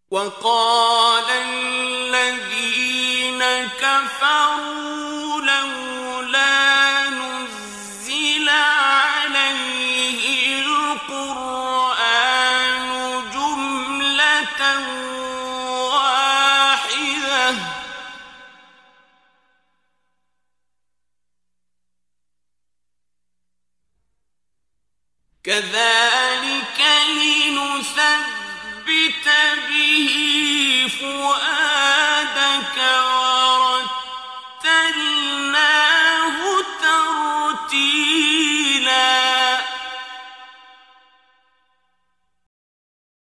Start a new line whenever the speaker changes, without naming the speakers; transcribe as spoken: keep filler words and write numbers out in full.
وقال الذين كفروا لولا نزل عليه القرآن جملة واحدة كذلك لنثبت به فؤادك ورتلناه ترتيلا